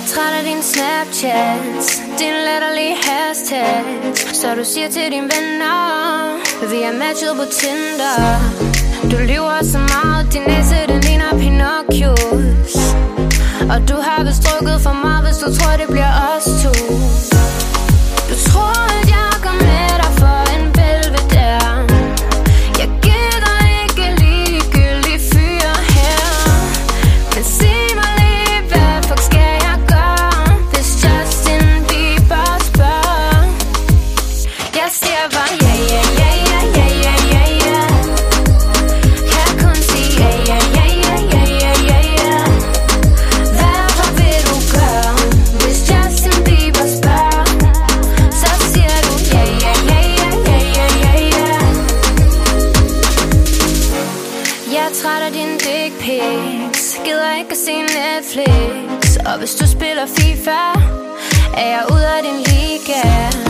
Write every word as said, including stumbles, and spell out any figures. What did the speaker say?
træt af dine Snapchats, din latterlige hashtags. Så du siger til dine venner, vi er matchet på Tinder. Du lyver så meget, din næse den ligner Pinocchios. Og du har vist drukket for meget, hvis du tror det bliver os to. Du tror at jeg går med dig for en belvedere. Jeg gider ikke ligegyldige fyre her. Men sig mig lige, hvad fuck skal jeg gøre, hvis Justin Bieber spørger? Jeg siger bare ja, ja, ja, ja, ja, ja, ja, ja. Jeg kun sige ja, ja, ja, ja, ja, ja, ja, ja. Hvad vil du gøre, hvis Justin Bieber spørger? Så siger du ja, ja, ja, ja, ja, ja, ja, ja. Jeg er træt af dine dick pics, gider ikke at se Netflix. Og hvis du spiller FIFA, er jeg ude af din liga.